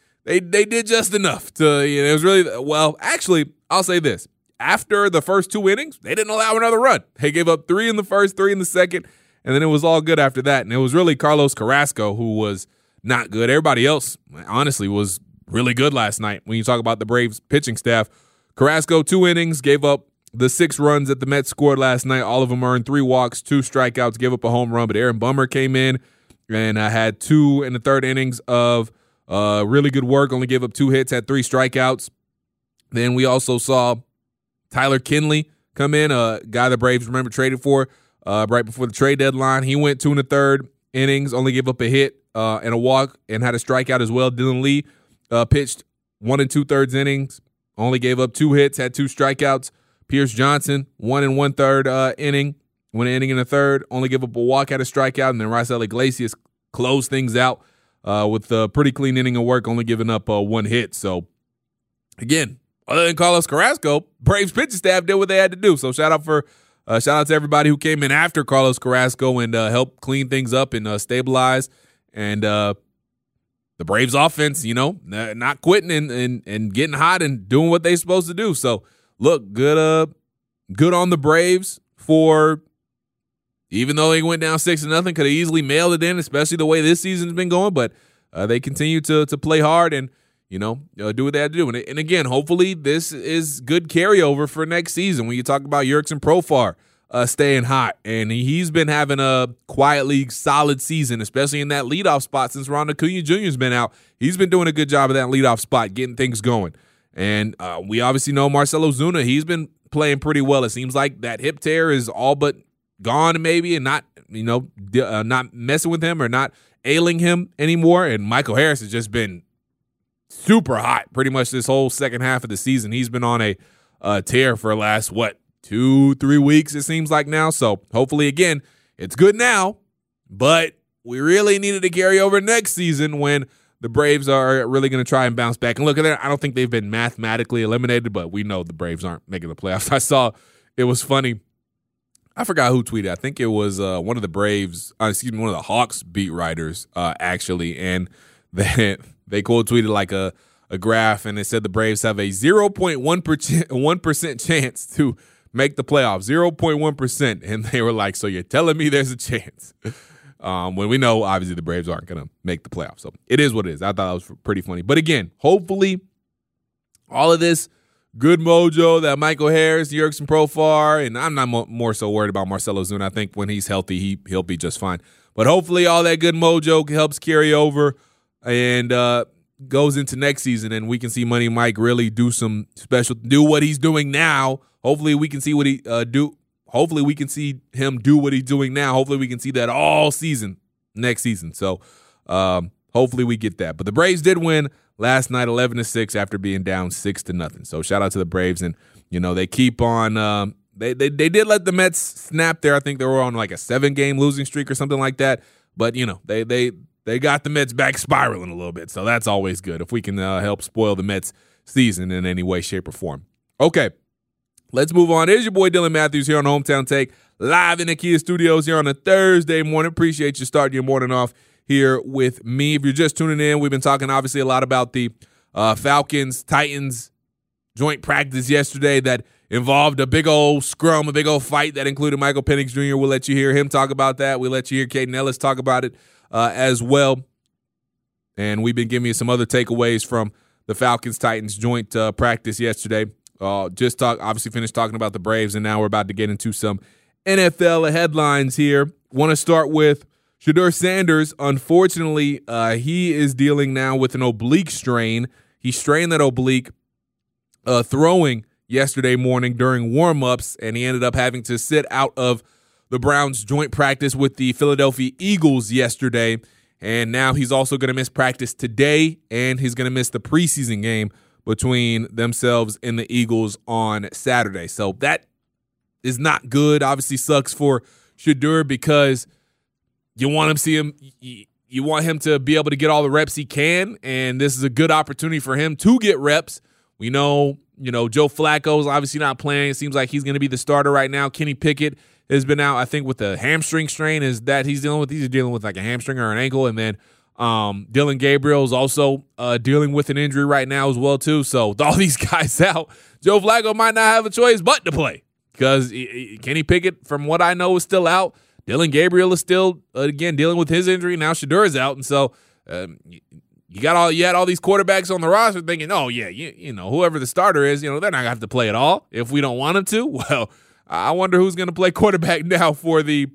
did just enough to, it was really, well, actually, I'll say this. After the first 2 innings, they didn't allow another run. They gave up 3 in the first, 3 in the second. And then it was all good after that. And it was really Carlos Carrasco who was not good. Everybody else, honestly, was really good last night. When you talk about the Braves pitching staff, Carrasco, 2 innings, gave up the 6 runs that the Mets scored last night. All of them earned 3 walks, 2 strikeouts, gave up a home run. But Aaron Bummer came in and had 2 in the 3rd innings of really good work. Only gave up 2 hits, had 3 strikeouts. Then we also saw Tyler Kinley come in, a guy the Braves traded for right before the trade deadline. He went 2 in the 3rd innings, only gave up a hit and a walk, and had a strikeout as well. Dylan Lee pitched 1 2/3 innings, only gave up 2 hits, had 2 strikeouts. Pierce Johnson, 1 1/3 inning, went an inning in the 3rd, only gave up a walk, had a strikeout, and then Raisel Iglesias closed things out with a pretty clean inning of work, only giving up 1 hit. So, again, other than Carlos Carrasco, Braves pitching staff did what they had to do. So shout out to everybody who came in after Carlos Carrasco and helped clean things up and stabilize. And the Braves offense, not quitting and getting hot and doing what they're supposed to do. So look, good on the Braves for, even though they went down 6-0, could have easily mailed it in, especially the way this season's been going. But they continue to play hard and do what they had to do. And again, hopefully this is good carryover for next season when you talk about Jurickson Profar staying hot. And he's been having a quietly solid season, especially in that leadoff spot since Ron Acuna Jr. has been out. He's been doing a good job of that leadoff spot, getting things going. And we obviously know Marcell Ozuna, he's been playing pretty well. It seems like that hip tear is all but gone maybe and not, not messing with him or not ailing him anymore. And Michael Harris has just been super hot pretty much this whole second half of the season. He's been on a tear for the last, 2-3 weeks it seems like now. So hopefully, again, it's good now, but we really needed to carry over next season when the Braves are really going to try and bounce back. And look at that. I don't think they've been mathematically eliminated, but we know the Braves aren't making the playoffs. I saw it was funny. I forgot who tweeted. I think it was one of the Braves, one of the Hawks beat writers, actually. And they quote tweeted like a graph, and it said the Braves have a 0.1% chance to make the playoffs, 0.1%. And they were like, so you're telling me there's a chance? When we know, obviously, the Braves aren't going to make the playoffs. So it is what it is. I thought that was pretty funny. But again, hopefully all of this good mojo that Michael Harris, Jurickson Profar, and I'm not more so worried about Marcell Ozuna. I think when he's healthy, he'll be just fine. But hopefully all that good mojo helps carry over and goes into next season, and we can see Money Mike really do what he's doing now. Hopefully we can see what he do. Hopefully we can see him do what he's doing now. Hopefully we can see that all season next season. So hopefully we get that. But the Braves did win last night 11-6 after being down 6-0. So shout out to the Braves. And, they keep on they did let the Mets snap there. I think they were on like a 7-game losing streak or something like that. But, they got the Mets back spiraling a little bit. So that's always good if we can help spoil the Mets season in any way, shape, or form. Okay. Let's move on. Here's your boy Dylan Matthews here on Hometown Take, live in the Kia Studios here on a Thursday morning. Appreciate you starting your morning off here with me. If you're just tuning in, we've been talking obviously a lot about the Falcons-Titans joint practice yesterday that involved a big old scrum, a big old fight that included Michael Penix Jr. We'll let you hear him talk about that. We'll let you hear Caden Ellis talk about it as well. And we've been giving you some other takeaways from the Falcons-Titans joint practice yesterday. Obviously finished talking about the Braves, and now we're about to get into some NFL headlines here. Want to start with Shedeur Sanders. Unfortunately, he is dealing now with an oblique strain. He strained that oblique throwing yesterday morning during warmups, and he ended up having to sit out of the Browns joint practice with the Philadelphia Eagles yesterday. And now he's also going to miss practice today, and he's going to miss the preseason game between themselves and the Eagles on Saturday. So that is not good. Obviously sucks for Shedeur because you want him to be able to get all the reps he can, and this is a good opportunity for him to get reps. We know, Joe Flacco's obviously not playing. It seems like he's going to be the starter right now. Kenny Pickett has been out, I think, with a hamstring strain is that he's dealing with. He's dealing with like a hamstring or an ankle, and then Dylan Gabriel is also dealing with an injury right now as well, too. So with all these guys out, Joe Flacco might not have a choice but to play because Kenny Pickett, from what I know, is still out. Dylan Gabriel is still, again, dealing with his injury. Now Shedeur is out. And so you had all these quarterbacks on the roster thinking, oh, yeah, whoever the starter is, they're not going to have to play at all if we don't want them to. Well, I wonder who's going to play quarterback now for the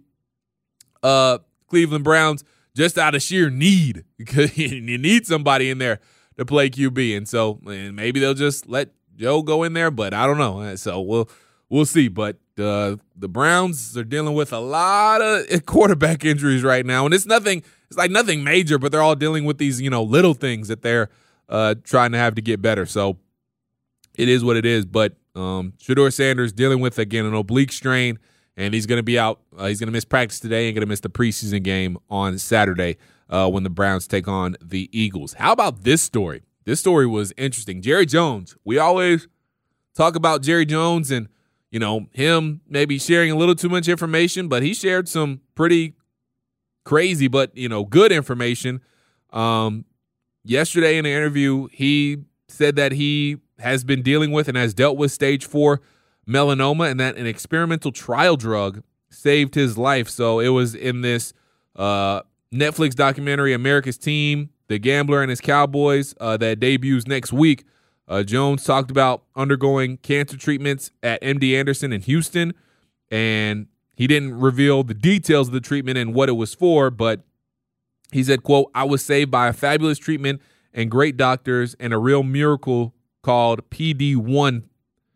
Cleveland Browns. Just out of sheer need, because you need somebody in there to play QB, and so maybe they'll just let Joe go in there, but I don't know. So we'll see. But the Browns are dealing with a lot of quarterback injuries right now, and it's nothing major, but they're all dealing with these little things that they're trying to have to get better. So it is what it is. But Shedeur Sanders dealing with again an oblique strain. And he's going to be out. He's going to miss practice today and going to miss the preseason game on Saturday when the Browns take on the Eagles. How about this story? This story was interesting. Jerry Jones. We always talk about Jerry Jones and, him maybe sharing a little too much information, but he shared some pretty crazy but, good information. Yesterday in an interview, he said that he has been dealing with and has dealt with stage 4 melanoma, and that an experimental trial drug saved his life. So it was in this Netflix documentary, America's Team, The Gambler and His Cowboys, that debuts next week. Jones talked about undergoing cancer treatments at MD Anderson in Houston, and he didn't reveal the details of the treatment and what it was for, but he said, quote, "I was saved by a fabulous treatment and great doctors and a real miracle called PD1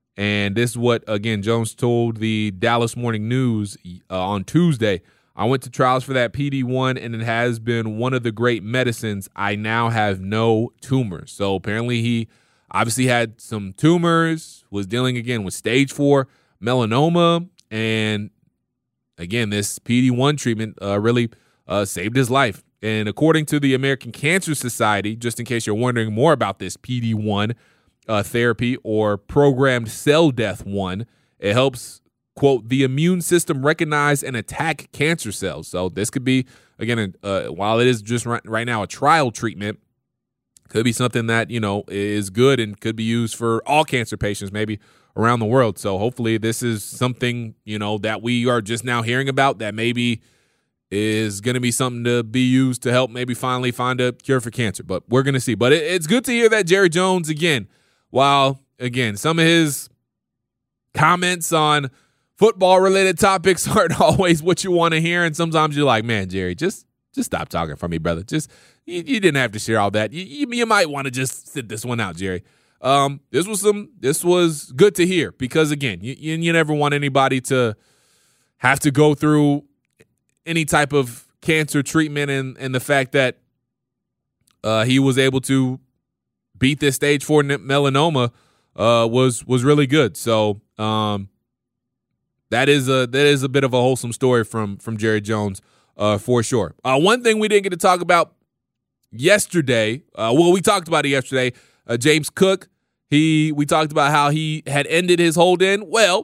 And this is what, again, Jones told the Dallas Morning News on Tuesday. I went to trials for that PD-1, and it has been one of the great medicines. I now have no tumors. So apparently he obviously had some tumors, was dealing again with stage 4 melanoma, and again, this PD-1 treatment really saved his life. And according to the American Cancer Society, just in case you're wondering more about this PD-1 therapy or programmed cell death 1, it helps, quote, the immune system recognize and attack cancer cells. So this could be, again, while it is just right now a trial treatment, could be something that, is good and could be used for all cancer patients maybe around the world. So hopefully this is something, that we are just now hearing about that maybe is going to be something to be used to help maybe finally find a cure for cancer. But we're going to see. But it's good to hear that Jerry Jones, again, while, again, some of his comments on football-related topics aren't always what you want to hear, and sometimes you're like, man, Jerry, just stop talking for me, brother. Just you didn't have to share all that. You might want to just sit this one out, Jerry. This was good to hear because, again, you never want anybody to have to go through any type of cancer treatment, and the fact that he was able to beat this stage 4 melanoma was really good. So that is a bit of a wholesome story from Jerry Jones for sure. One thing we didn't get to talk about yesterday, we talked about it yesterday. James Cook, we talked about how he had ended his hold-in. Well,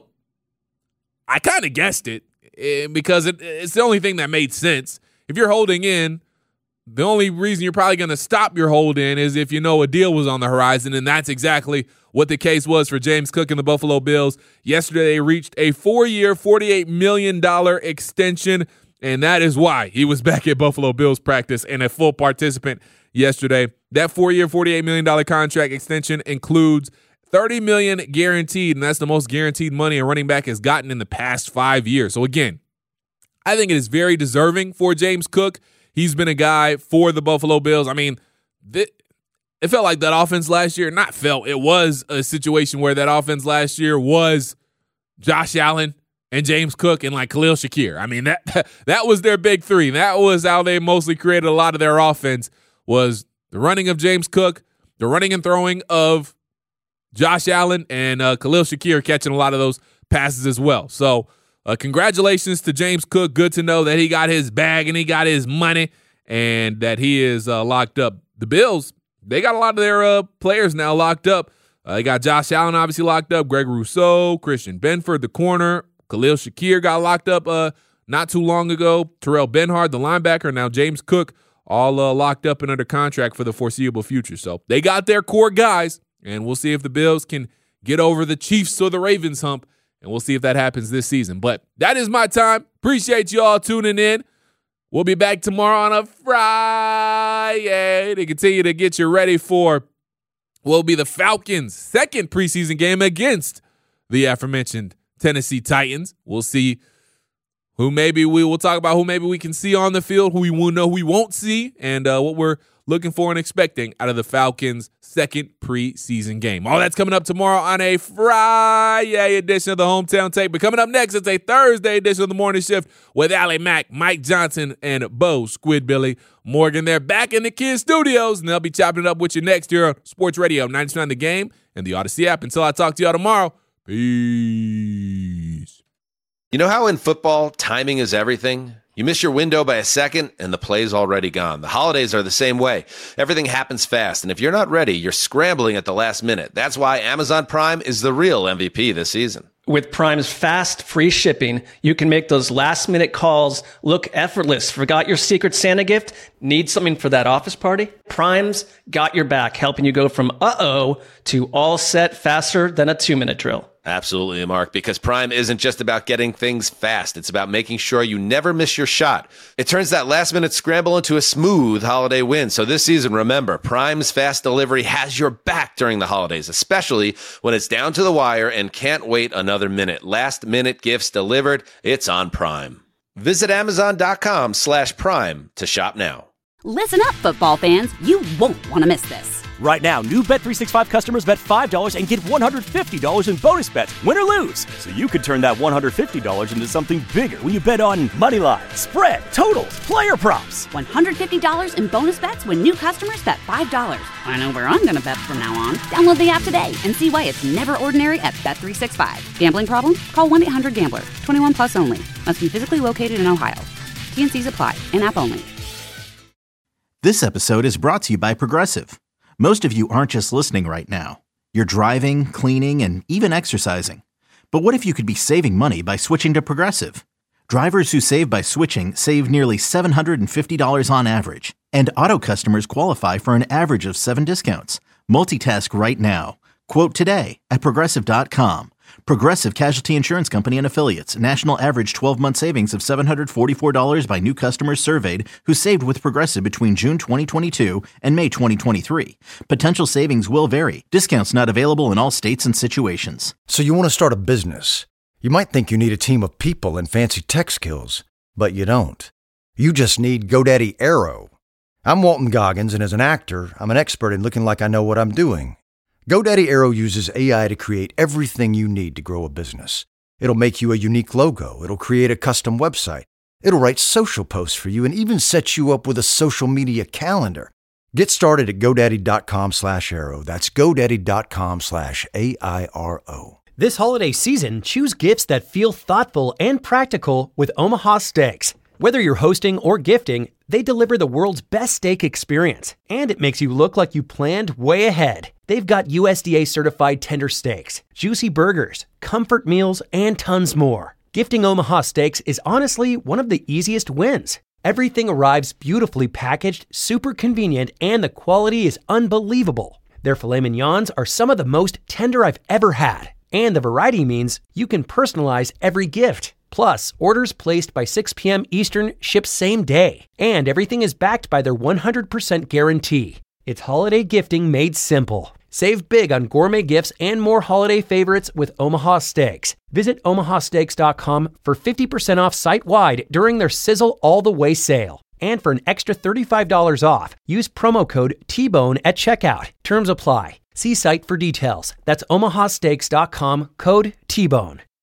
I kind of guessed it because it's the only thing that made sense. If you're holding in, the only reason you're probably going to stop your hold-in is if you know a deal was on the horizon, and that's exactly what the case was for James Cook and the Buffalo Bills. Yesterday, they reached a 4-year, $48 million extension, and that is why he was back at Buffalo Bills practice and a full participant yesterday. That 4-year, $48 million contract extension includes $30 million guaranteed, and that's the most guaranteed money a running back has gotten in the past 5 years. So again, I think it is very deserving for James Cook. He's been a guy for the Buffalo Bills. I mean, it felt like that offense last year. Not felt. It was a situation where that offense last year was Josh Allen and James Cook and like Khalil Shakir. I mean, that was their big three. That was how they mostly created a lot of their offense, was the running of James Cook, the running and throwing of Josh Allen, and Khalil Shakir catching a lot of those passes as well. So congratulations to James Cook. Good to know that he got his bag and he got his money and that he is locked up. The Bills, they got a lot of their players now locked up. They got Josh Allen obviously locked up, Greg Rousseau, Christian Benford, the corner. Khalil Shakir got locked up not too long ago. Terrell Benhard, the linebacker. Now James Cook, all locked up and under contract for the foreseeable future. So they got their core guys, and we'll see if the Bills can get over the Chiefs or the Ravens hump, and we'll see if that happens this season. But that is my time. Appreciate you all tuning in. We'll be back tomorrow on a Friday to continue to get you ready for what will be the Falcons' second preseason game against the aforementioned Tennessee Titans. We'll see who maybe we'll talk about who maybe we can see on the field, who we will know we won't see, and what we're looking for and expecting out of the Falcons' second preseason game. All that's coming up tomorrow on a Friday edition of the Hometown Take. But coming up next, it's a Thursday edition of the Morning Shift with Allie Mack, Mike Johnson, and Bo Squidbilly Morgan. They're back in the Kids Studios, and they'll be chopping it up with you next here on Sports Radio 99 The Game and the Odyssey app. Until I talk to y'all tomorrow, peace. You know how in football, timing is everything? You miss your window by a second, and the play's already gone. The holidays are the same way. Everything happens fast, and if you're not ready, you're scrambling at the last minute. That's why Amazon Prime is the real MVP this season. With Prime's fast, free shipping, you can make those last-minute calls look effortless. Forgot your Secret Santa gift? Need something for that office party? Prime's got your back, helping you go from uh-oh to all set faster than a 2-minute drill. Absolutely, Mark, because Prime isn't just about getting things fast. It's about making sure you never miss your shot. It turns that last-minute scramble into a smooth holiday win. So this season, remember, Prime's fast delivery has your back during the holidays, especially when it's down to the wire and can't wait another minute. Last-minute gifts delivered, it's on Prime. Visit Amazon.com/Prime to shop now. Listen up, football fans. You won't want to miss this. Right now, new Bet365 customers bet $5 and get $150 in bonus bets, win or lose. So you could turn that $150 into something bigger when you bet on moneyline, spread, totals, player props. $150 in bonus bets when new customers bet $5. I know where I'm going to bet from now on. Download the app today and see why it's never ordinary at Bet365. Gambling problem? Call 1-800-GAMBLER. 21 plus only. Must be physically located in Ohio. T&Cs apply. In-app only. This episode is brought to you by Progressive. Most of you aren't just listening right now. You're driving, cleaning, and even exercising. But what if you could be saving money by switching to Progressive? Drivers who save by switching save nearly $750 on average. And auto customers qualify for an average of 7 discounts. Multitask right now. Quote today at Progressive.com. Progressive Casualty Insurance Company and Affiliates. National average 12-month savings of $744 by new customers surveyed who saved with Progressive between June 2022 and May 2023. Potential savings will vary. Discounts not available in all states and situations. So you want to start a business. You might think you need a team of people and fancy tech skills, but you don't. You just need GoDaddy Aero. I'm Walton Goggins, and as an actor, I'm an expert in looking like I know what I'm doing. GoDaddy Aero uses AI to create everything you need to grow a business. It'll make you a unique logo. It'll create a custom website. It'll write social posts for you and even set you up with a social media calendar. Get started at GoDaddy.com/Aero. That's GoDaddy.com/AIRO. This holiday season, choose gifts that feel thoughtful and practical with Omaha Steaks. Whether you're hosting or gifting, they deliver the world's best steak experience, and it makes you look like you planned way ahead. They've got USDA certified tender steaks, juicy burgers, comfort meals, and tons more. Gifting Omaha Steaks is honestly one of the easiest wins. Everything arrives beautifully packaged, super convenient, and the quality is unbelievable. Their filet mignons are some of the most tender I've ever had, and the variety means you can personalize every gift. Plus, orders placed by 6 p.m. Eastern ship same day, and everything is backed by their 100% guarantee. It's holiday gifting made simple. Save big on gourmet gifts and more holiday favorites with Omaha Steaks. Visit omahasteaks.com for 50% off site-wide during their Sizzle All the Way sale. And for an extra $35 off, use promo code TBONE at checkout. Terms apply. See site for details. That's omahasteaks.com, code TBONE.